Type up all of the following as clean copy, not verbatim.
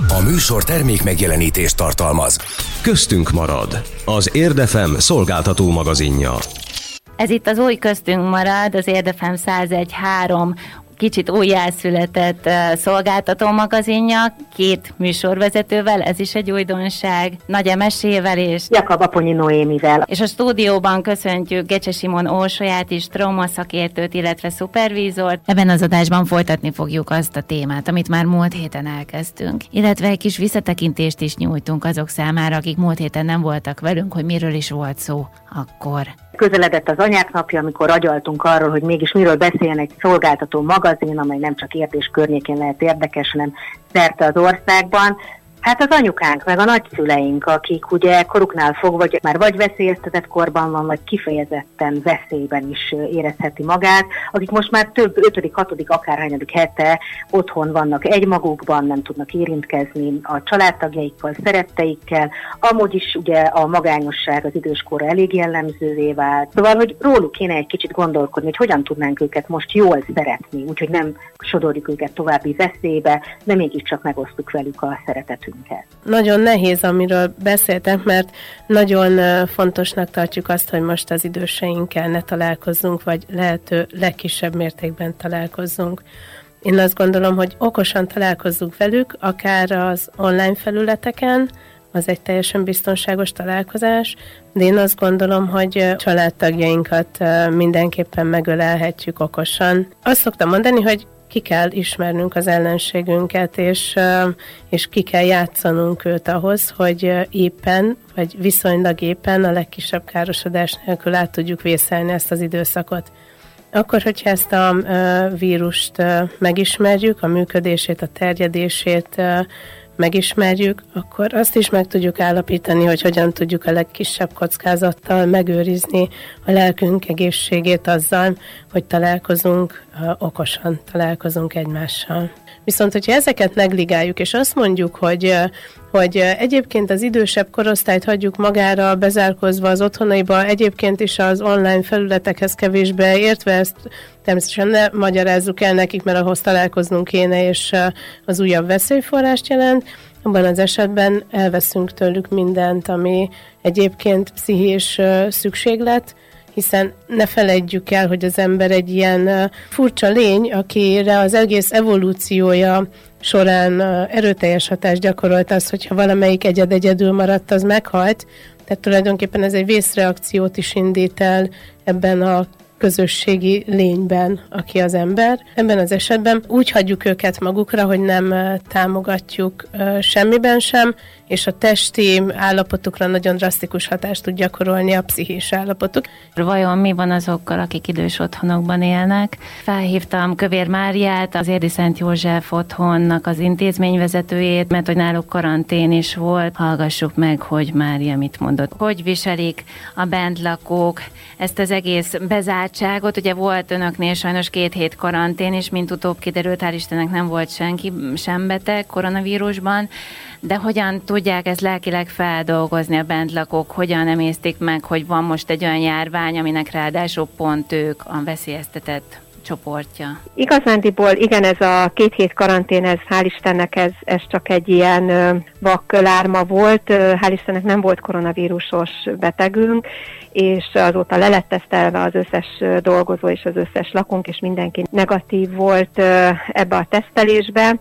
A műsor termék megjelenítést tartalmaz. Köztünk marad. Az Érdefem szolgáltató magazinja. Ez itt az új Köztünk marad, az Érdefem 101.3 kicsit újjászületett szolgáltató magazinja, 2 műsorvezetővel, ez is egy újdonság, Nagy Emesével és Jakab Aponyi Noémivel. És a stúdióban köszöntjük Gecse Simon Orsolyát is, traumaszakértőt, illetve szupervízort. Ebben az adásban folytatni fogjuk azt a témát, amit már múlt héten elkezdtünk, illetve egy kis visszatekintést is nyújtunk azok számára, akik múlt héten nem voltak velünk, hogy miről is volt szó akkor. Közeledett az Anyák Napja, amikor agyaltunk arról, hogy mégis miről beszéljen egy szolgáltató magazin, amely nem csak Érdés környékén lehet érdekes, hanem szerte az országban. Hát az anyukánk, meg a nagyszüleink, akik ugye koruknál fogva már vagy veszélyeztetett korban van, vagy kifejezetten veszélyben is érezheti magát, akik most már több 5., 6., akárhányadik hete otthon vannak egymagukban, nem tudnak érintkezni a családtagjaikkal, szeretteikkel, amúgy is ugye a magányosság az időskorra elég jellemzővé vált. Szóval, hogy róluk kéne egy kicsit gondolkodni, hogy hogyan tudnánk őket most jól szeretni, úgyhogy nem sodorjuk őket további veszélybe, de mégiscsak megosztjuk velük a szeretetünket. Nagyon nehéz, amiről beszéltek, mert nagyon fontosnak tartjuk azt, hogy most az időseinkkel ne találkozzunk, vagy lehető legkisebb mértékben találkozzunk. Én azt gondolom, hogy okosan találkozzunk velük, akár az online felületeken, az egy teljesen biztonságos találkozás, de én azt gondolom, hogy családtagjainkat mindenképpen megölelhetjük okosan. Azt szoktam mondani, hogy ki kell ismernünk az ellenségünket, és ki kell játszanunk őt ahhoz, hogy éppen, vagy viszonylag éppen a legkisebb károsodás nélkül át tudjuk vészelni ezt az időszakot. Akkor, hogyha ezt a vírust megismerjük, a működését, a terjedését megismerjük, akkor azt is meg tudjuk állapítani, hogy hogyan tudjuk a legkisebb kockázattal megőrizni a lelkünk egészségét azzal, hogy találkozunk, okosan találkozunk egymással. Viszont, hogyha ezeket negligáljuk, és azt mondjuk, hogy egyébként az idősebb korosztályt hagyjuk magára bezárkozva az otthonaiba, egyébként is az online felületekhez kevésbé értve, ezt természetesen ne magyarázzuk el nekik, mert ahhoz találkoznunk kéne, és az újabb veszélyforrást jelent. Abban az esetben elveszünk tőlük mindent, ami egyébként pszichés szükséglet, hiszen ne feledjük el, hogy az ember egy ilyen furcsa lény, akire az egész evolúciója során erőteljes hatást gyakorolt az, hogyha valamelyik egyedül maradt, az meghalt. Tehát tulajdonképpen ez egy vészreakciót is indít el ebben a közösségi lényben, aki az ember. Ebben az esetben úgy hagyjuk őket magukra, hogy nem támogatjuk semmiben sem, és a testi állapotukra nagyon drasztikus hatást tud gyakorolni a pszichés állapotuk. Vajon mi van azokkal, akik idős otthonokban élnek? Felhívtam Kövér Máriát, az Érdi Szent József otthonnak az intézményvezetőjét, mert hogy náluk karantén is volt. Hallgassuk meg, hogy Mária mit mondott. Hogy viselik a bentlakók ezt az egész bezártságot? Ugye volt önöknél sajnos 2 hét karantén, és mint utóbb kiderült, hál' Istennek nem volt senki sem beteg koronavírusban, de hogyan tudják ezt lelkileg feldolgozni a bentlakók, hogyan emésztik meg, hogy van most egy olyan járvány, aminek ráadásul pont ők a veszélyeztetett csoportja? Igazándiból igen, ez a 2 hét karantén, ez hál' Istennek ez csak egy ilyen vaklárma volt. Hál' Istennek nem volt koronavírusos betegünk, és azóta le lett tesztelve az összes dolgozó és az összes lakónk, és mindenki negatív volt ebbe a tesztelésbe.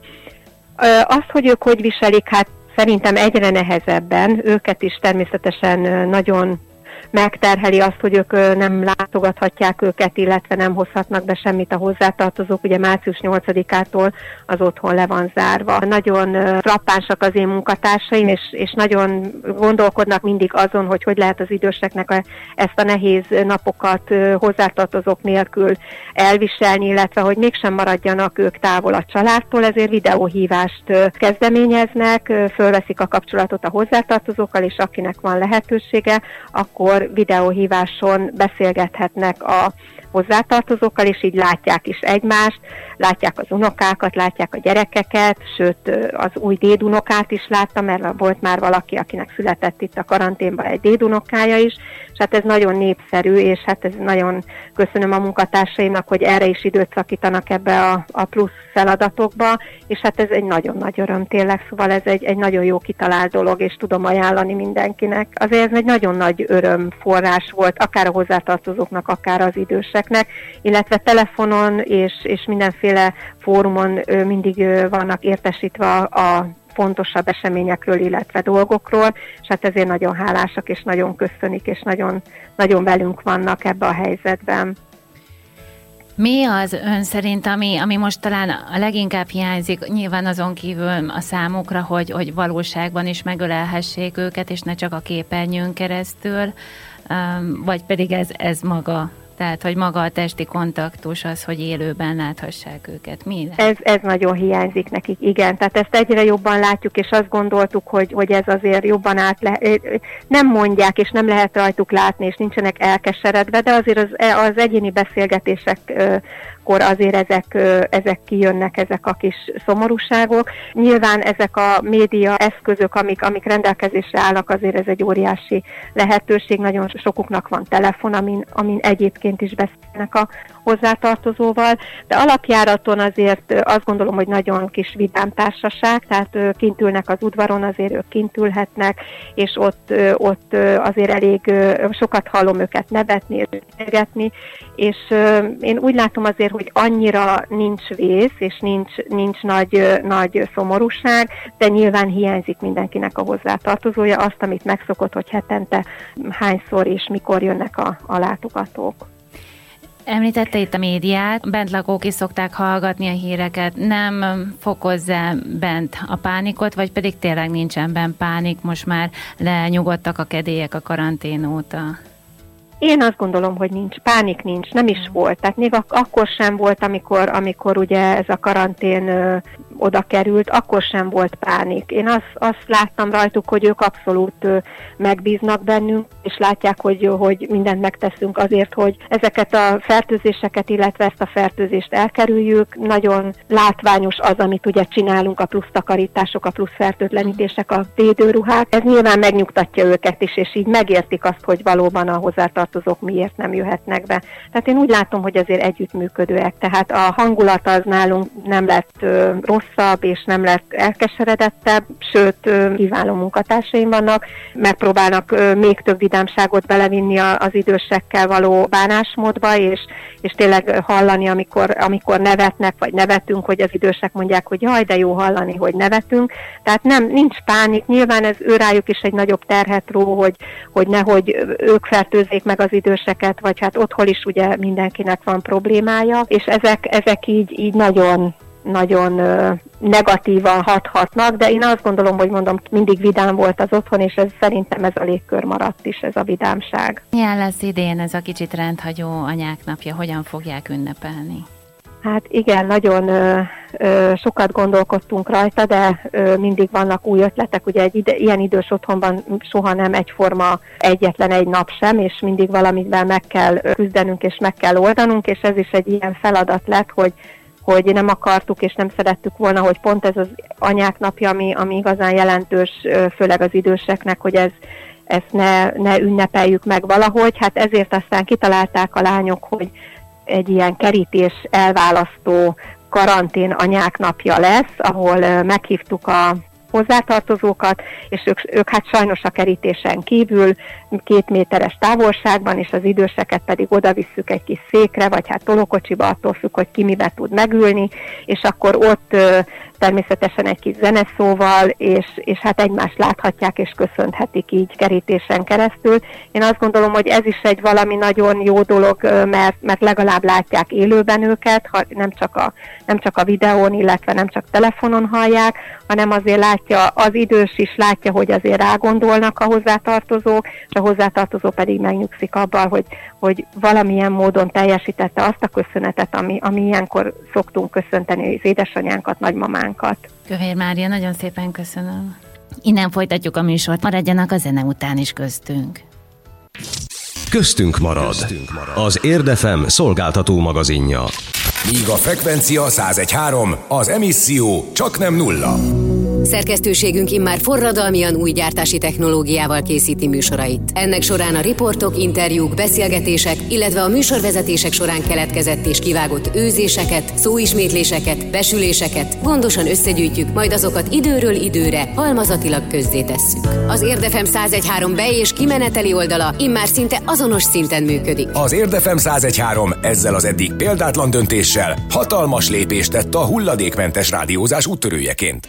Azt, hogy ők hogy viselik, hát szerintem egyre nehezebben. Őket is természetesen nagyon megterheli azt, hogy ők nem látogathatják őket, illetve nem hozhatnak be semmit a hozzátartozók. Ugye március 8-ától az otthon le van zárva. Nagyon frappánsak az én munkatársaim, és nagyon gondolkodnak mindig azon, hogy lehet az időseknek ezt a nehéz napokat hozzátartozók nélkül elviselni, illetve hogy mégsem maradjanak ők távol a családtól, ezért videóhívást kezdeményeznek, fölveszik a kapcsolatot a hozzátartozókkal, és akinek van lehetősége, akkor akkor videóhíváson beszélgethetnek a hozzátartozókkal, és így látják is egymást, látják az unokákat, látják a gyerekeket, sőt az új dédunokát is láttam, mert volt már valaki, akinek született itt a karanténban egy dédunokája is, és hát ez nagyon népszerű, és hát ez nagyon köszönöm a munkatársaimnak, hogy erre is időt szakítanak ebbe a plusz feladatokba, és hát ez egy nagyon nagy öröm tényleg, szóval ez egy nagyon jó kitalált dolog, és tudom ajánlani mindenkinek. Azért ez egy nagyon nagy örömforrás volt, akár a hozzátartozóknak, akár az időseknek, illetve telefonon és mindenféle fórumon mindig vannak értesítve a fontosabb eseményekről, illetve dolgokról, és hát ezért nagyon hálásak, és nagyon köszönik, és nagyon, nagyon velünk vannak ebbe a helyzetben. Mi az ön szerint, ami most talán a leginkább hiányzik, nyilván azon kívül a számukra, hogy valóságban is megölelhessék őket, és ne csak a képernyőn keresztül, vagy pedig ez maga? Tehát, hogy maga a testi kontaktus az, hogy élőben láthassák őket. Mi? Ez nagyon hiányzik nekik, igen. Tehát ezt egyre jobban látjuk, és azt gondoltuk, hogy ez azért jobban nem mondják, és nem lehet rajtuk látni, és nincsenek elkeseredve, de azért az egyéni beszélgetésekkor azért ezek kijönnek, ezek a kis szomorúságok. Nyilván ezek a média eszközök, amik rendelkezésre állnak, azért ez egy óriási lehetőség. Nagyon sokuknak van telefon, amin egyébként is beszélnek a hozzátartozóval, de alapjáraton azért azt gondolom, hogy nagyon kis vidám társaság, tehát kint ülnek az udvaron, azért ők kint ülhetnek, és ott azért elég sokat hallom őket nevetni, beszélgetni, és én úgy látom azért, hogy annyira nincs vész, és nincs nagy szomorúság, de nyilván hiányzik mindenkinek a hozzátartozója, azt, amit megszokott, hogy hetente hányszor és mikor jönnek a látogatók. Említette itt a médiát, bentlakók is szokták hallgatni a híreket, nem fokozza bent a pánikot, vagy pedig tényleg nincsen bent pánik, most már lenyugodtak a kedélyek a karantén óta? Én azt gondolom, hogy pánik nincs, nem is volt. Tehát még akkor sem volt, amikor ugye ez a karantén oda került, akkor sem volt pánik. Én azt láttam rajtuk, hogy ők abszolút megbíznak bennünk, és látják, hogy mindent megteszünk azért, hogy ezeket a fertőzéseket, illetve ezt a fertőzést elkerüljük. Nagyon látványos az, amit ugye csinálunk, a plusz takarítások, a plusz fertőtlenítések, a védőruhák. Ez nyilván megnyugtatja őket is, és így megértik azt, hogy valóban a hozzátartozók miért nem jöhetnek be. Tehát én úgy látom, hogy azért együttműködőek. Tehát a hangulat az nálunk nem lett rosszabb, és nem lett elkeseredettebb, sőt, kiváló munkatársaim vannak, megpróbálnak még több vidámságot belevinni az idősekkel való bánásmódba, és tényleg hallani, amikor nevetnek, vagy nevetünk, hogy az idősek mondják, hogy jaj, de jó hallani, hogy nevetünk. Tehát nincs pánik, nyilván ez rájuk is egy nagyobb terhet ró, hogy nehogy ők fertőzzék meg az időseket, vagy hát otthon is ugye mindenkinek van problémája, és ezek így nagyon negatívan hathatnak, de én azt gondolom, hogy mindig vidám volt az otthon, és szerintem ez a légkör maradt is, ez a vidámság. Milyen lesz idén ez a kicsit rendhagyó anyák napja, hogyan fogják ünnepelni? Hát igen, nagyon sokat gondolkodtunk rajta, de mindig vannak új ötletek. Ugye ilyen idős otthonban soha nem egyforma egyetlen egy nap sem, és mindig valamivel meg kell küzdenünk, és meg kell oldanunk, és ez is egy ilyen feladat lett, hogy nem akartuk, és nem szerettük volna, hogy pont ez az anyák napja, ami igazán jelentős, főleg az időseknek, hogy ezt ne ünnepeljük meg valahogy. Hát ezért aztán kitalálták a lányok, hogy egy ilyen kerítés elválasztó karantén anyák napja lesz, ahol meghívtuk a hozzátartozókat, és ők hát sajnos a kerítésen kívül 2 méteres távolságban, és az időseket pedig oda visszük egy kis székre, vagy hát tolókocsiba, attól függ, hogy ki mibe tud megülni, és akkor ott természetesen egy kis zeneszóval, és hát egymást láthatják, és köszönhetik így kerítésen keresztül. Én azt gondolom, hogy ez is egy valami nagyon jó dolog, mert legalább látják élőben őket, nem csak a videón, illetve nem csak telefonon hallják, hanem azért látja, az idős is látja, hogy azért rágondolnak a hozzátartozók, és a hozzátartozó pedig megnyugszik abban, hogy valamilyen módon teljesítette azt a köszönetet, ami ilyenkor szoktunk köszönteni az édesanyánkat, nagymamánkat. Kövér Mária, nagyon szépen köszönöm. Innen folytatjuk a műsort, maradjanak a zene után is köztünk. Köztünk marad. Az Érdefem szolgáltató magazinja. Míg a frekvencia 101.3, az emisszió csaknem 0. Szerkesztőségünk immár forradalmian új gyártási technológiával készíti műsorait. Ennek során a riportok, interjúk, beszélgetések, illetve a műsorvezetések során keletkezett és kivágott őzéseket, szóismétléseket, besüléseket gondosan összegyűjtjük, majd azokat időről időre halmazatilag közzétesszük. Az Érdefem 101.3 be- és kimeneteli oldala immár szinte azonos szinten működik. Az Érdefem 101.3 ezzel az eddig példátlan döntéssel hatalmas lépést tett a hulladékmentes rádiózás úttörőjeként.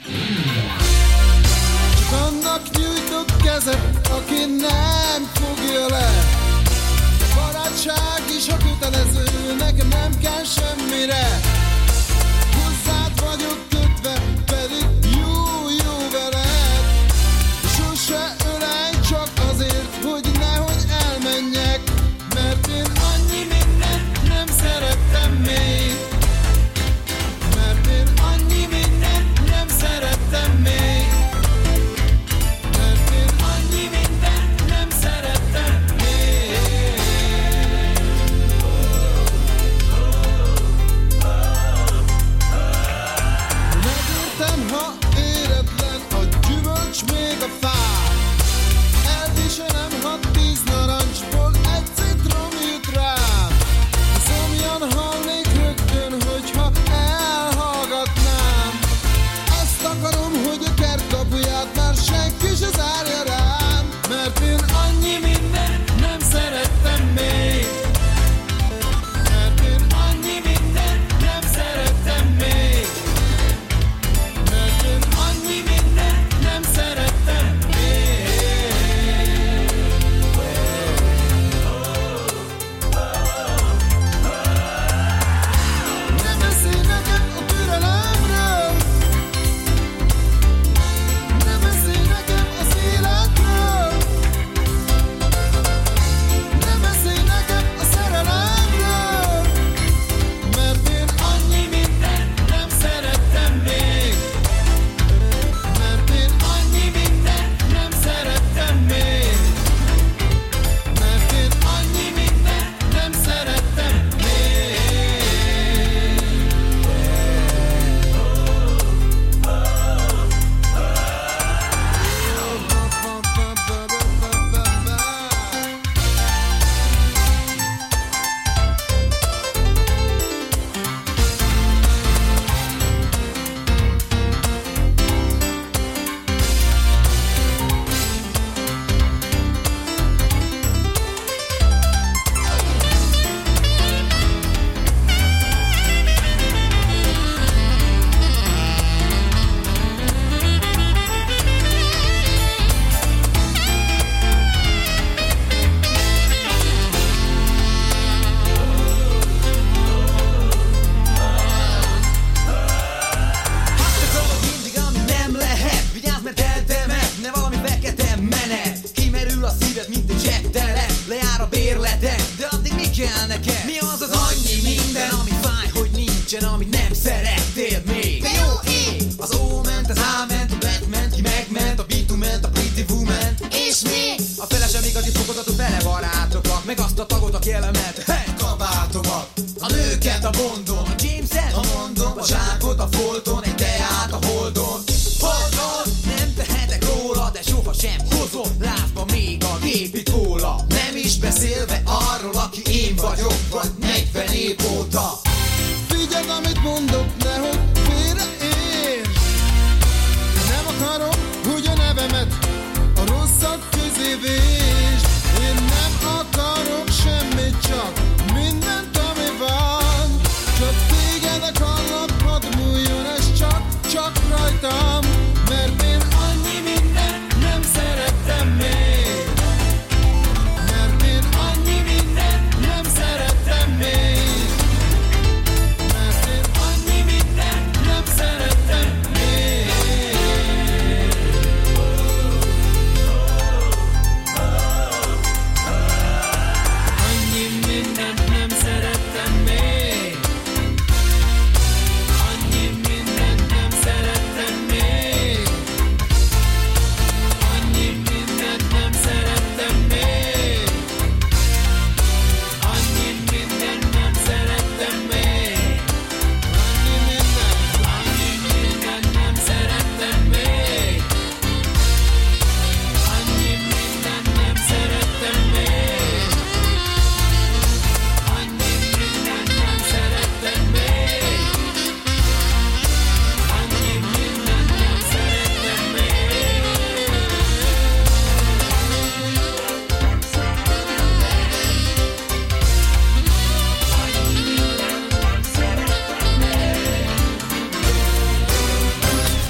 Annak nyújtok kezet, aki nem fogja le. Barátság is a kötelező, nekem nem kell semmire. Hozzád vagyok kötve, pedig jó veled. Sose ölelj csak azért, hogy nehogy elmenjek, mert én annyi mindent nem szerettem még. Mert én annyi mindent nem szerettem még.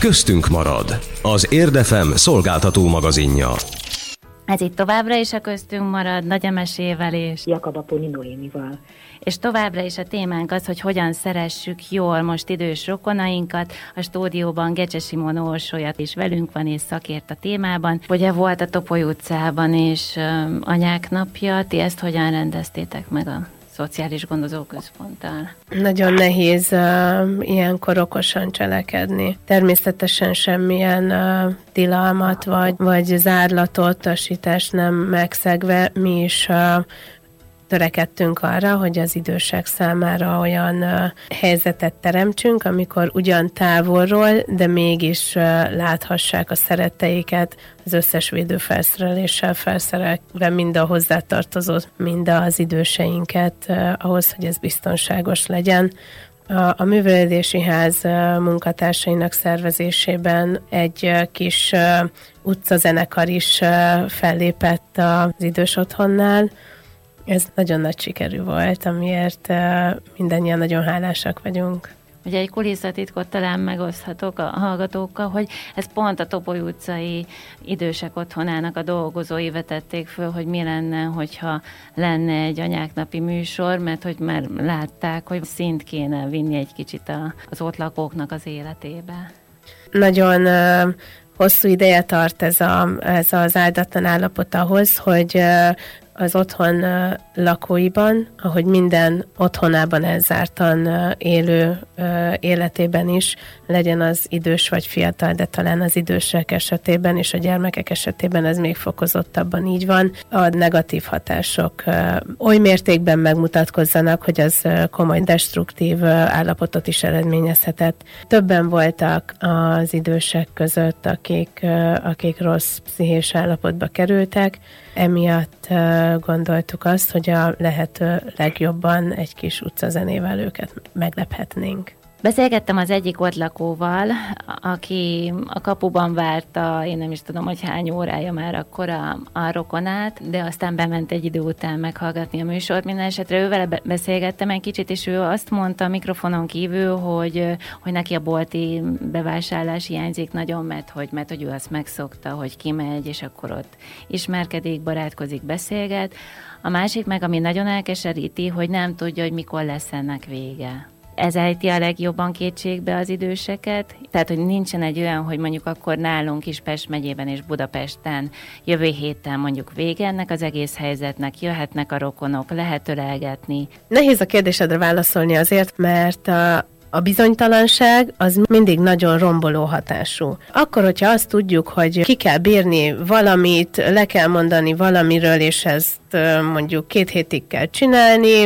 Köztünk marad. Az Érdefem szolgáltató magazinja. Ez itt továbbra is a Köztünk marad, Nagy Emesével és Jakab Aponi Noémival. És továbbra is a témánk az, hogy hogyan szeressük jól most idős rokonainkat. A stúdióban Gecse Simon Orsolyat is velünk van, és szakért a témában. Ugye volt a Topoly utcában is Anyák napja, ti ezt hogyan rendeztétek meg a Szociális Gondozóközponttal? Nagyon nehéz ilyenkor okosan cselekedni. Természetesen semmilyen tilalmat vagy zárlatot, utasítást nem megszegve, mi is törekedtünk arra, hogy az idősek számára olyan helyzetet teremtsünk, amikor ugyan távolról, de mégis láthassák a szeretteiket, az összes védőfelszereléssel felszerelve mind a hozzátartozót, mind az időseinket, ahhoz, hogy ez biztonságos legyen. A Művelődési Ház munkatársainak szervezésében egy kis utcazenekar is fellépett az idős otthonnál. Ez nagyon nagy sikerű volt, amiért mindannyian nagyon hálásak vagyunk. Ugye egy kulisszatitkot talán megoszthatok a hallgatókkal, hogy ez pont a Topoly utcai idősek otthonának a dolgozói vetették föl, hogy mi lenne, hogyha lenne egy anyáknapi műsor, mert hogy már látták, hogy szint kéne vinni egy kicsit az ott lakóknak az életébe. Nagyon hosszú ideje tart ez az áldatlan állapot ahhoz, hogy az otthon lakóiban, ahogy minden otthonában elzártan élő életében is, legyen az idős vagy fiatal, de talán az idősek esetében és a gyermekek esetében ez még fokozottabban így van. A negatív hatások oly mértékben megmutatkozzanak, hogy az komoly destruktív állapotot is eredményezhetett. Többen voltak az idősek között, akik rossz pszichés állapotba kerültek, emiatt gondoltuk azt, hogy a lehető legjobban egy kis utcazenével őket meglephetnénk. Beszélgettem az egyik ott lakóval, aki a kapuban várta, én nem is tudom, hogy hány órája már akkor a rokonát, de aztán bement egy idő után meghallgatni a műsort. Minden esetre ővel beszélgettem egy kicsit, és ő azt mondta a mikrofonon kívül, hogy neki a bolti bevásárlás hiányzik nagyon, mert hogy ő azt megszokta, hogy kimegy, és akkor ott ismerkedik, barátkozik, beszélget. A másik meg, ami nagyon elkeseríti, hogy nem tudja, hogy mikor lesz ennek vége. Ez ejti a legjobban kétségbe az időseket, tehát hogy nincsen egy olyan, hogy mondjuk akkor nálunk is Pest megyében és Budapesten jövő héten mondjuk vége ennek az egész helyzetnek, jöhetnek a rokonok, lehet ölelgetni. Nehéz a kérdésedre válaszolni azért, mert a bizonytalanság az mindig nagyon romboló hatású. Akkor, hogyha azt tudjuk, hogy ki kell bírni valamit, le kell mondani valamiről, és ezt mondjuk 2 hétig kell csinálni,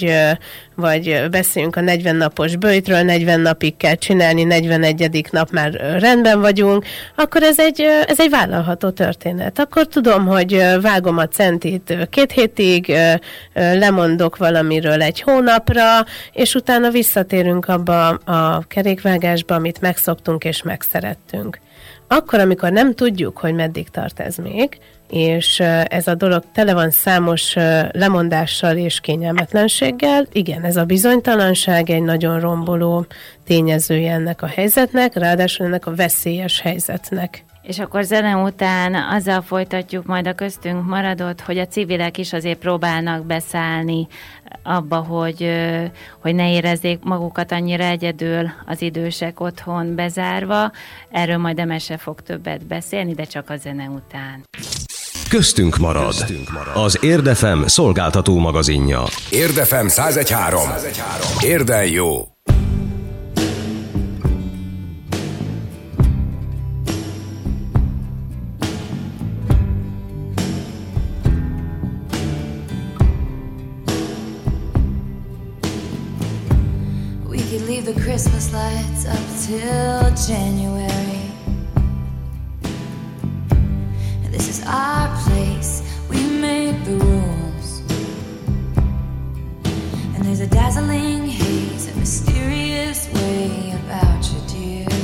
vagy beszéljünk a 40 napos böjtről, 40 napig kell csinálni, 41. nap már rendben vagyunk, akkor ez egy vállalható történet. Akkor tudom, hogy vágom a centit 2 hétig, lemondok valamiről 1 hónapra, és utána visszatérünk abba a kerékvágásba, amit megszoktunk és megszerettünk. Akkor, amikor nem tudjuk, hogy meddig tart ez még, és ez a dolog tele van számos lemondással és kényelmetlenséggel, igen, ez a bizonytalanság egy nagyon romboló tényezője ennek a helyzetnek, ráadásul ennek a veszélyes helyzetnek. És akkor zene után azzal folytatjuk majd a Köztünk maradott, hogy a civilek is azért próbálnak beszállni abba, hogy ne érezzék magukat annyira egyedül az idősek otthon bezárva. Erről majd Emese fog többet beszélni, de csak a zene után. Köztünk marad. Az Érdefem szolgáltató magazinja. Érdefem 101.3. Érden jó. Leave the Christmas lights up till January. And this is our place, we make the rules. And there's a dazzling haze, a mysterious way about you, dear.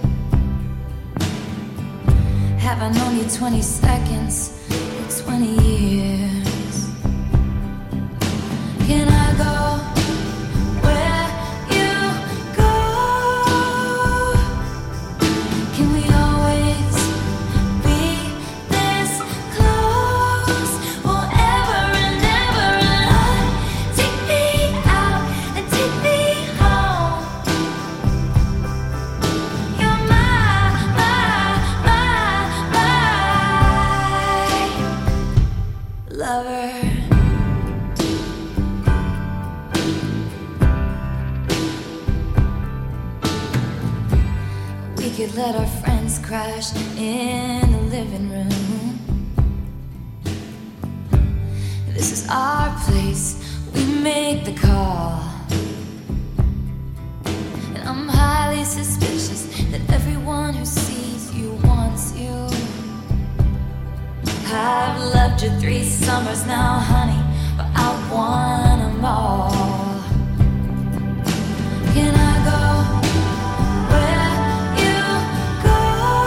Have I known you 20 seconds or 20 years? Can I go? crash in the living room. This is our place, we make the call. And I'm highly suspicious that everyone who sees you wants you. I've loved you 3 summers now, honey, but I want them all. Can I go where you go?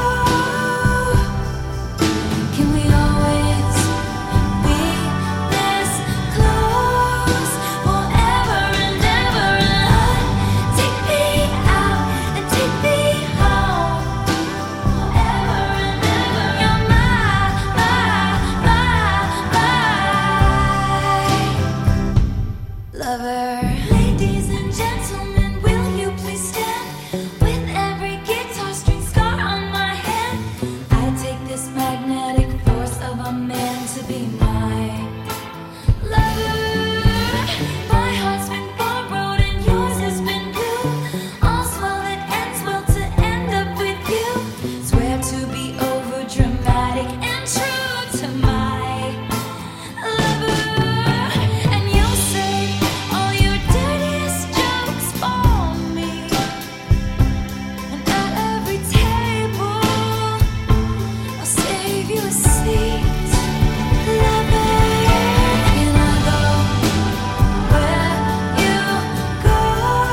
Can we always be this close forever and ever? And take me out and take me home forever and ever. You're my lover. Ladies and gentlemen, will you please stand? With every guitar string scar on my hand, I take this magnetic force of a man to be my lover. My heart's been borrowed and yours has been blue. All's well that ends well to end up with you. Swear to be over dramatic and true to my lover. And you'll say all your dirtiest jokes for me. And at every table I'll save you a seat, lover. Can I go where you go?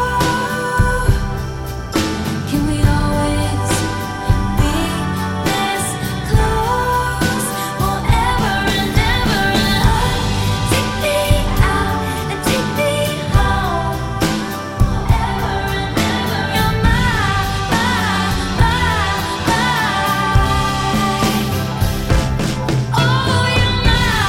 Can we always be this close forever and ever? Take me out and take me home forever and ever. You're my oh, you're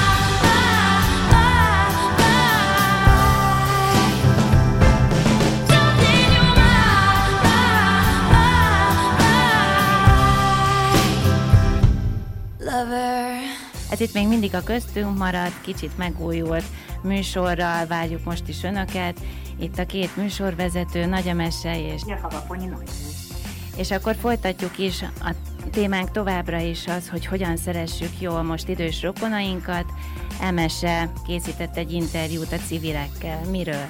lover. Ez itt még mindig a köztünk maradt, kicsit megújult műsorral várjuk most is Önöket. Itt a 2 műsorvezető, Nagy Emese és Jakab Ponyi. És akkor folytatjuk is, a témánk továbbra is az, hogy hogyan szeressük jól most idős rokonainkat. Emese készített egy interjút a civilekkel. Miről?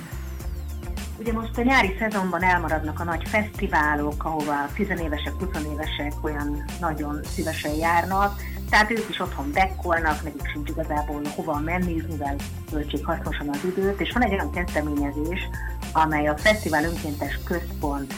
Ugye most a nyári szezonban elmaradnak a nagy fesztiválok, ahova 10 évesek, 20 évesek olyan nagyon szívesen járnak, tehát ők is otthon dekkolnak, nekik sincs igazából hova menni, mivel töltsék hasznosan az időt, és van egy olyan kezdeményezés, amely a Fesztivál Önkéntes Központ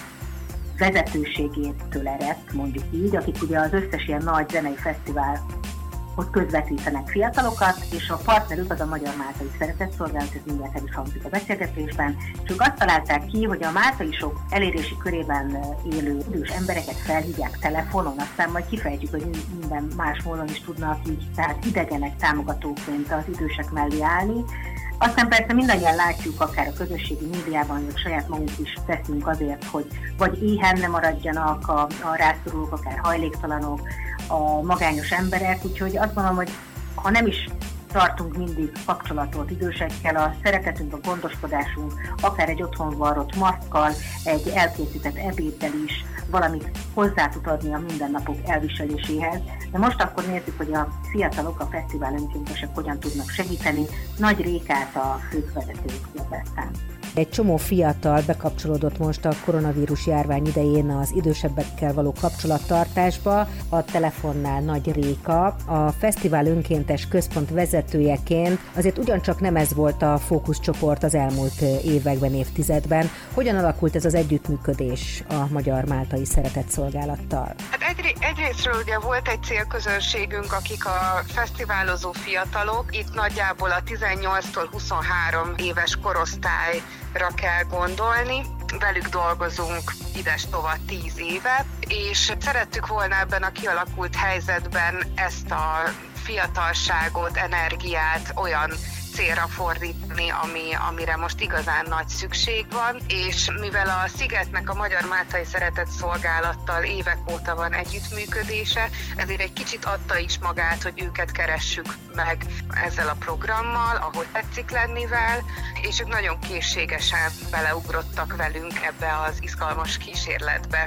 vezetőségétől eredt, mondjuk így, akik ugye az összes ilyen nagy zenei fesztivál ott közvetítenek fiatalokat, és a partnerük az a Magyar Máltai Szeretetszolgálat, ez mindjárt el is hangzik a beszélgetésben, és ők azt találták ki, hogy a máltaisok elérési körében élő idős embereket felhívják telefonon, aztán majd kifejtjük, hogy minden más módon is tudnak így, tehát idegenek támogatóként az idősek mellé állni. Aztán persze mindannyian látjuk, akár a közösségi médiában, vagy saját magunk is teszünk azért, hogy vagy éhen ne maradjanak a rászorulók, akár hajléktalanok, a magányos emberek, úgyhogy azt mondom, hogy ha nem is tartunk mindig kapcsolatot idősekkel, a szeretetünk, a gondoskodásunk, akár egy otthon varrott maszkkal, egy elkészített ebéddel is valamit hozzá tud adni a mindennapok elviseléséhez. De most akkor nézzük, hogy a fiatalok, a fesztivál önkéntesek hogyan tudnak segíteni. Nagy Rékát a fővezetők kérdeztem. Egy csomó fiatal bekapcsolódott most a koronavírus járvány idején az idősebbekkel való kapcsolattartásba. A telefonnál Nagy Réka, a Fesztivál Önkéntes Központ vezetőjeként azért ugyancsak nem ez volt a fókuszcsoport az elmúlt években, évtizedben. Hogyan alakult ez az együttműködés a Magyar Máltai Szeretetszolgálattal? Hát egyrésztről ugye volt egy célközönségünk, akik a fesztiválozó fiatalok, itt nagyjából a 18-tól 23 éves korosztály kell gondolni. Velük dolgozunk ides-tova 10 éve, és szerettük volna ebben a kialakult helyzetben ezt a fiatalságot, energiát olyan célra fordítani, amire most igazán nagy szükség van, és mivel a Szigetnek a Magyar Máltai Szeretetszolgálattal évek óta van együttműködése, ezért egy kicsit adta is magát, hogy őket keressük meg ezzel a programmal, ahol tetszik lennivel, és ők nagyon készségesen beleugrottak velünk ebbe az izgalmas kísérletbe.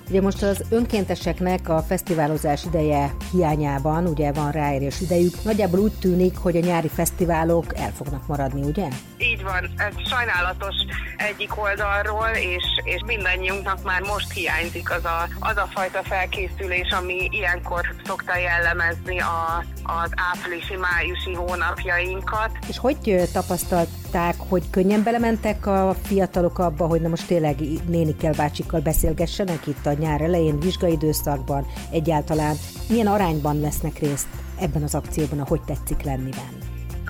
Ugye most az önkénteseknek a fesztiválozás ideje hiányában, ugye van ráérés idejük, nagyjából úgy tűnik, hogy a nyári fesztiválok el fognak maradni, ugye? Így van, ez sajnálatos egyik oldalról, és mindannyiunknak már most hiányzik az a fajta felkészülés, ami ilyenkor szokta jellemezni az áprilisi-májusi hónapjainkat. És hogy tapasztalták, hogy könnyen belementek a fiatalok abba, hogy na most tényleg nénikkel, bácsikkal beszélgessenek itt a nyár elején, vizsgaidőszakban egyáltalán? Milyen arányban vesznek részt ebben az akcióban, ahogy tetszik lenni benne?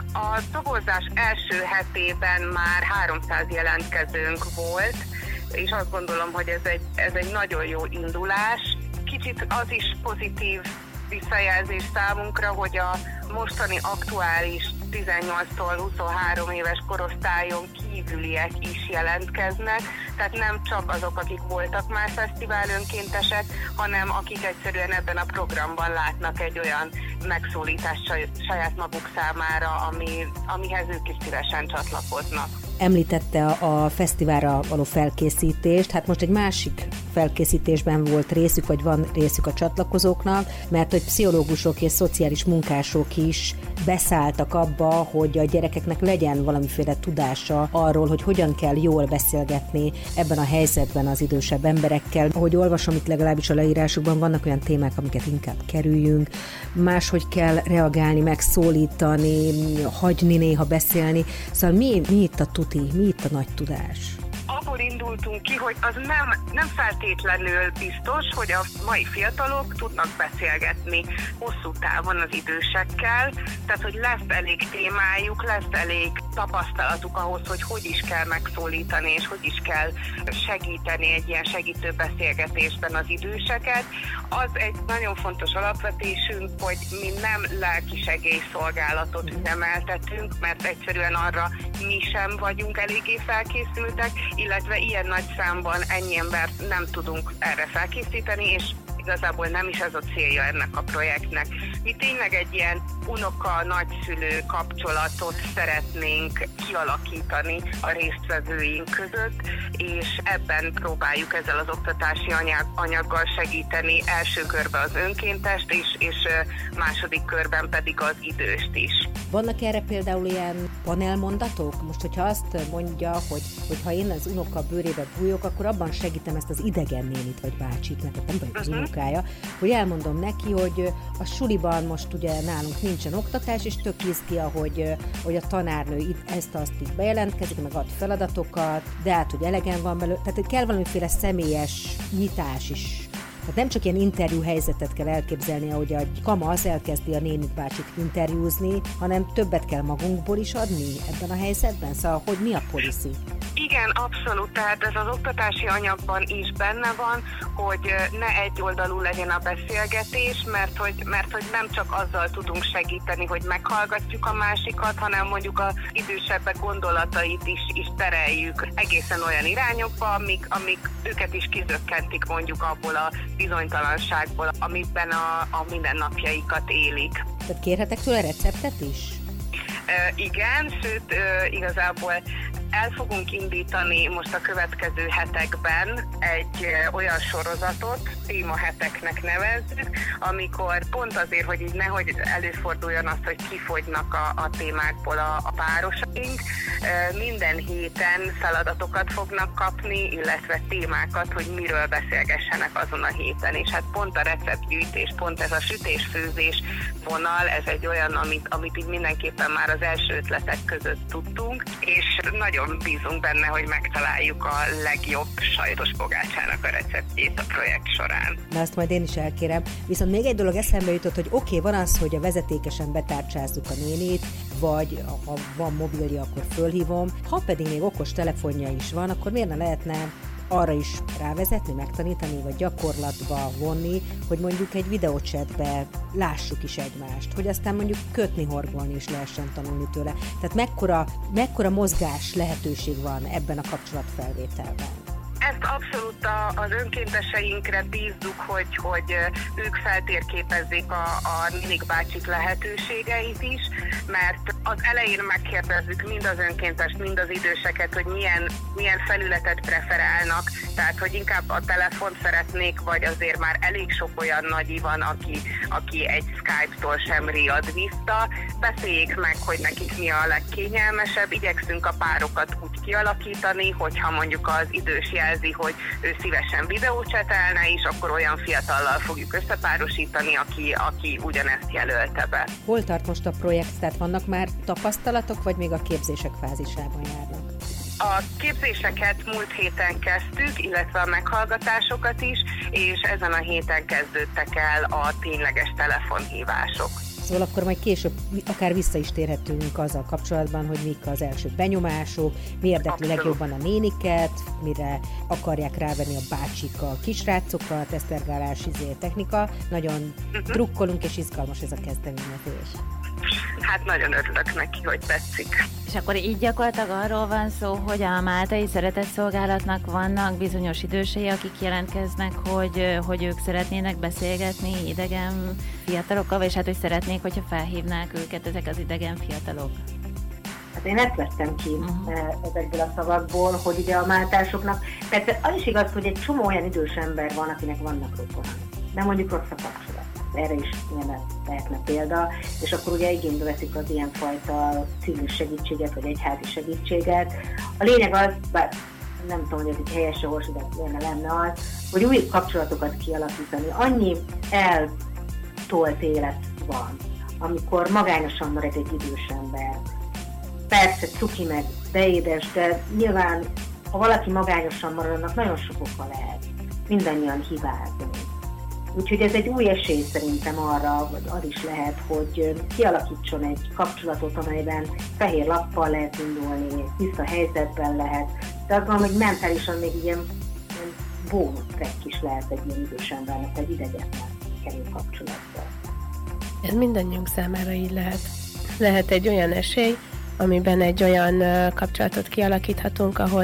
A tagozás első hetében már 300 jelentkezőnk volt, és azt gondolom, hogy ez egy nagyon jó indulás. Kicsit az is pozitív visszajelzés számunkra, hogy a mostani aktuális 18-tól 23 éves korosztályon kívüliek is jelentkeznek, tehát nem csak azok, akik voltak már fesztivál önkéntesek, hanem akik egyszerűen ebben a programban látnak egy olyan megszólítást saját maguk számára, amihez ők is szívesen csatlakoznak. Említette a fesztiválra való felkészítést, hát most egy másik felkészítésben volt részük, vagy van részük a csatlakozóknak, mert hogy pszichológusok és szociális munkások is beszálltak abba, hogy a gyerekeknek legyen valamiféle tudása arról, hogy hogyan kell jól beszélgetni ebben a helyzetben az idősebb emberekkel. Ahogy olvasom itt legalábbis a leírásukban, vannak olyan témák, amiket inkább kerüljünk, máshogy kell reagálni, megszólítani, hagyni néha beszélni. Szóval mi itt a tuti, mi itt a nagy tudás? Abból indultunk ki, hogy az nem feltétlenül biztos, hogy a mai fiatalok tudnak beszélgetni hosszú távon az idősekkel, tehát hogy lesz elég témájuk, lesz elég tapasztalatuk ahhoz, hogy is kell megszólítani, és hogy is kell segíteni egy ilyen segítő beszélgetésben az időseket. Az egy nagyon fontos alapvetésünk, hogy mi nem lelkisegélyszolgálatot üzemeltetünk, mert egyszerűen arra mi sem vagyunk eléggé felkészültek, illetve ilyen nagy számban ennyi embert nem tudunk erre felkészíteni, és igazából nem is ez a célja ennek a projektnek. Mi tényleg egy ilyen unoka-nagyszülő kapcsolatot szeretnénk kialakítani a résztvevőink között, és ebben próbáljuk ezzel az oktatási anyaggal segíteni első körben az önkéntest és második körben pedig az időst is. Vannak erre például ilyen panelmondatok? Most, hogyha azt mondja, hogy ha én az unoka bőrébe bújok, akkor abban segítem ezt az idegen nénit vagy bácsit, mert nem vagyok az unokája, hogy elmondom neki, hogy a suliban most ugye nálunk nincsen oktatás, és tök izgi, hogy a tanárnő ezt-azt így bejelentkezik, meg ad feladatokat, de hát, hogy elegen van belőle, tehát kell valamiféle személyes nyitás is. Tehát nem csak ilyen interjú helyzetet kell elképzelni, ahogy a kamasz elkezdi a nénit bácsit interjúzni, hanem többet kell magunkból is adni ebben a helyzetben? Szóval, hogy mi a policy? Igen, abszolút, tehát ez az oktatási anyagban is benne van, hogy ne egyoldalú legyen a beszélgetés, mert hogy nem csak azzal tudunk segíteni, hogy meghallgatjuk a másikat, hanem mondjuk az idősebbek gondolatait is tereljük egészen olyan irányokba, amik őket is kizökkentik mondjuk abból a bizonytalanságból, amiben a mindennapjaikat élik. Tehát kérhetek tőle receptet is? Igen, sőt igazából el fogunk indítani most a következő hetekben egy olyan sorozatot, témaheteknek nevezzük, amikor pont azért, hogy így nehogy előforduljon az, hogy kifogynak a témákból a párosaink, minden héten feladatokat fognak kapni, illetve témákat, hogy miről beszélgessenek azon a héten. És hát pont a receptgyűjtés, pont ez a sütés-főzés vonal, ez egy olyan, amit így mindenképpen már az első ötletek között tudtunk, és nagyon bízunk benne, hogy megtaláljuk a legjobb sajtos pogácsának a receptjét a projekt során. Na, azt majd én is elkérem. Viszont még egy dolog eszembe jutott, hogy oké, van az, hogy a vezetékesen betárcsázzuk a nénit, vagy ha van mobilja, akkor fölhívom. Ha pedig még okos telefonja is van, akkor miért ne lehetne arra is rávezetni, megtanítani, vagy gyakorlatba vonni, hogy mondjuk egy videóchatbe lássuk is egymást, hogy aztán mondjuk kötni, horgolni is lehessen tanulni tőle. Tehát mekkora mozgás lehetőség van ebben a kapcsolatfelvételben? Ezt abszolút az önkénteseinkre bízzuk, hogy ők feltérképezzék a Ninik bácsik lehetőségeit is, mert az elején megkérdezzük mind az önkéntest, mind az időseket, hogy milyen felületet preferálnak, tehát hogy inkább a telefont szeretnék, vagy azért már elég sok olyan nagyi van, aki egy Skype-tól sem riad vissza. Beszéljék meg, hogy nekik mi a legkényelmesebb, igyekszünk a párokat úgy kialakítani, hogyha mondjuk az idős jelzi, hogy ő szívesen videócsetelne is, akkor olyan fiatallal fogjuk összepárosítani, aki ugyanezt jelölte be. Hol tart most a projekt? Tehát vannak már tapasztalatok, vagy még a képzések fázisában járnak? A képzéseket múlt héten kezdtük, illetve a meghallgatásokat is, és ezen a héten kezdődtek el a tényleges telefonhívások. Szóval akkor majd később akár vissza is térhetünk azzal kapcsolatban, hogy mik az első benyomások, mi érdekli legjobban a néniket, mire akarják rávenni a bácsik a kisrácokat, esztergálás, technika. Nagyon drukkolunk, és izgalmas ez a kezdeményezés. Hát nagyon örülök neki, hogy tetszik. És akkor így gyakorlatilag arról van szó, hogy a Máltai Szeretetszolgálatnak vannak bizonyos idősei, akik jelentkeznek, hogy ők szeretnének beszélgetni idegen fiatalokkal, vagy hát, hogy szeretnék, hogyha felhívnák őket ezek az idegen fiatalok. Hát én ezt vettem ki ezekből a szavakból, hogy ugye a máltásoknak, persze az is igaz, hogy egy csomó olyan idős ember van, akinek vannak rokonai, de mondjuk rossz a kapcsolat. Erre is ilyen lehetne példa, és akkor ugye igénybe veszik az ilyenfajta civil segítséget, vagy egyházi segítséget. A lényeg az, bár nem tudom, hogy ez egy helyes javas, de lenne az, hogy új kapcsolatokat kialakítani. Annyi eltolt élet van, amikor magányosan marad egy idős ember. Persze cuki meg, de édes, de nyilván, ha valaki magányosan marad, annak nagyon sok oka lehet. Mindannyian hibázunk. Úgyhogy ez egy új esély szerintem arra, vagy az is lehet, hogy kialakítson egy kapcsolatot, amelyben fehér lappal lehet indulni, tiszta helyzetben lehet. De azt gondolom, hogy mentálisan még ilyen bónusztrekk is lehet egy ilyen idős embernek, egy idegennel kerül kapcsolatban. Ez mindannyiunk számára így lehet. Lehet egy olyan esély, amiben egy olyan kapcsolatot kialakíthatunk, ahol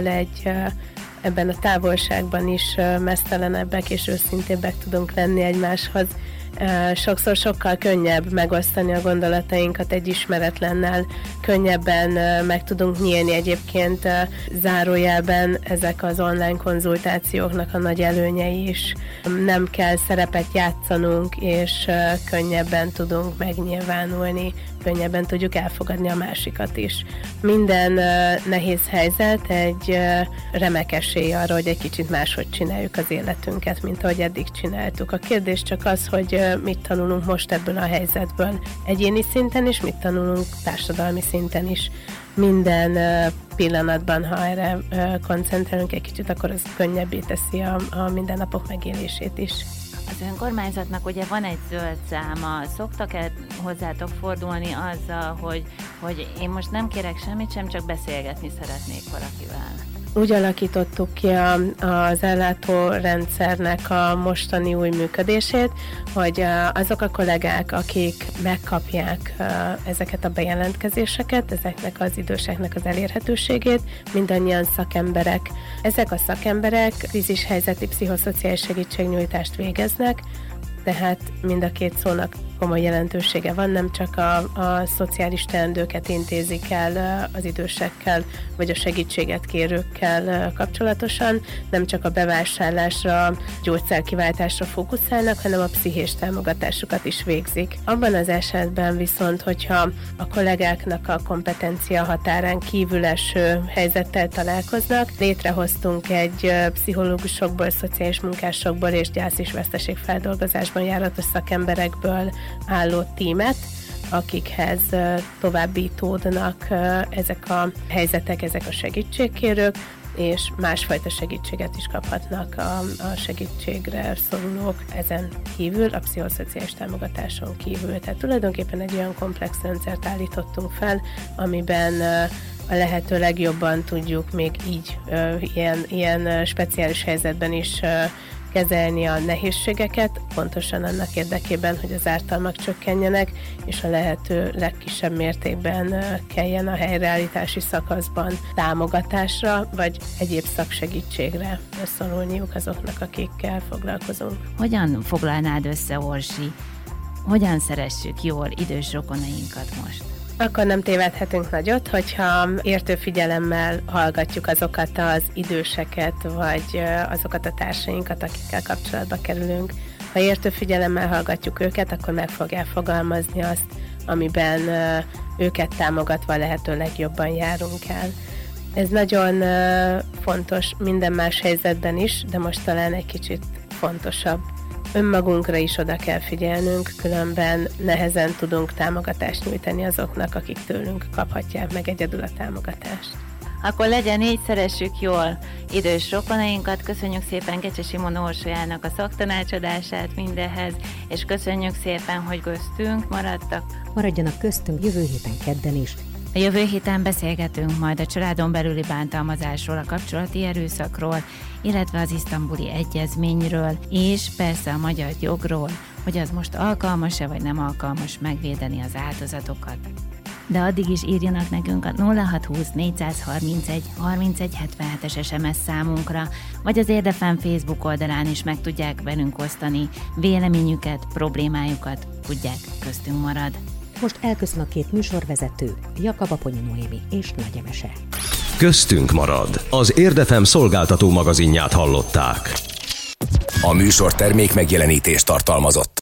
ebben a távolságban is meztelenebbek és őszintébbek tudunk lenni egymáshoz. Sokszor sokkal könnyebb megosztani a gondolatainkat egy ismeretlennel, könnyebben meg tudunk nyílni. Egyébként zárójelben ezek az online konzultációknak a nagy előnyei is. Nem kell szerepet játszanunk, és könnyebben tudunk megnyilvánulni, könnyebben tudjuk elfogadni a másikat is. Minden nehéz helyzet egy remek esély arra, hogy egy kicsit máshogy csináljuk az életünket, mint ahogy eddig csináltuk. A kérdés csak az, hogy mit tanulunk most ebből a helyzetből egyéni szinten, és mit tanulunk társadalmi szinten is. Minden pillanatban, ha erre koncentrálunk egy kicsit, akkor ez könnyebbé teszi a mindennapok megélését is. Az önkormányzatnak ugye van egy zöld száma. Szoktak-e hozzátok fordulni azzal, hogy én most nem kérek semmit sem, csak beszélgetni szeretnék valakivel? Úgy alakítottuk ki az ellátórendszernek a mostani új működését, hogy azok a kollégák, akik megkapják ezeket a bejelentkezéseket, ezeknek az időseknek az elérhetőségét, mindannyian szakemberek. Ezek a szakemberek krízishelyzeti pszichoszociális segítségnyújtást végeznek, tehát mind a két szónak komoly jelentősége van, nem csak a szociális teendőket intézik el az idősekkel, vagy a segítséget kérőkkel kapcsolatosan, nem csak a bevásárlásra, gyógyszerkiváltásra fókuszálnak, hanem a pszichés támogatásukat is végzik. Abban az esetben viszont, hogyha a kollégáknak a kompetencia határán kívül eső helyzettel találkoznak, létrehoztunk egy pszichológusokból, szociális munkásokból és gyász- és veszteségfeldolgozásban járatos szakemberekből álló tímet, akikhez továbbítódnak ezek a helyzetek, ezek a segítségkérők, és másfajta segítséget is kaphatnak a segítségre szorulók ezen kívül, a pszichoszociális támogatáson kívül. Tehát tulajdonképpen egy olyan komplex rendszert állítottunk fel, amiben a lehető legjobban tudjuk még így ilyen speciális helyzetben is kezelni a nehézségeket, pontosan annak érdekében, hogy az ártalmak csökkenjenek, és a lehető legkisebb mértékben kelljen a helyreállítási szakaszban támogatásra, vagy egyéb szaksegítségre szorulniuk azoknak, akikkel foglalkozunk. Hogyan foglalnád össze, Orsi? Hogyan szeressük jól idős rokonainkat most? Akkor nem tévedhetünk nagyot, hogyha értő figyelemmel hallgatjuk azokat az időseket, vagy azokat a társainkat, akikkel kapcsolatba kerülünk. Ha értő figyelemmel hallgatjuk őket, akkor meg fogják fogalmazni azt, amiben őket támogatva lehető legjobban járunk el. Ez nagyon fontos minden más helyzetben is, de most talán egy kicsit fontosabb. Önmagunkra is oda kell figyelnünk, különben nehezen tudunk támogatást nyújtani azoknak, akik tőlünk kaphatják meg egyedül a támogatást. Akkor legyen így, szeressük jól idős rokonainkat, köszönjük szépen Gecse Simon Orsolyának a szaktanácsadását mindenhez, és köszönjük szépen, hogy köztünk maradtak. Maradjanak köztünk jövő héten kedden is. A jövő héten beszélgetünk majd a családon belüli bántalmazásról, a kapcsolati erőszakról, illetve az isztambuli egyezményről, és persze a magyar jogról, hogy az most alkalmas-e vagy nem alkalmas megvédeni az áldozatokat. De addig is írjanak nekünk a 0620 431 3177-es SMS számunkra, vagy az Érdefem Facebook oldalán is meg tudják velünk osztani véleményüket, problémájukat, tudják, köztünk marad. Most elköszön a két műsorvezető, Jakab Aponyi Noémi és Nagy Emese. Köztünk marad. Az Érdefem szolgáltató magazinját hallották. A műsor termék megjelenítést tartalmazott.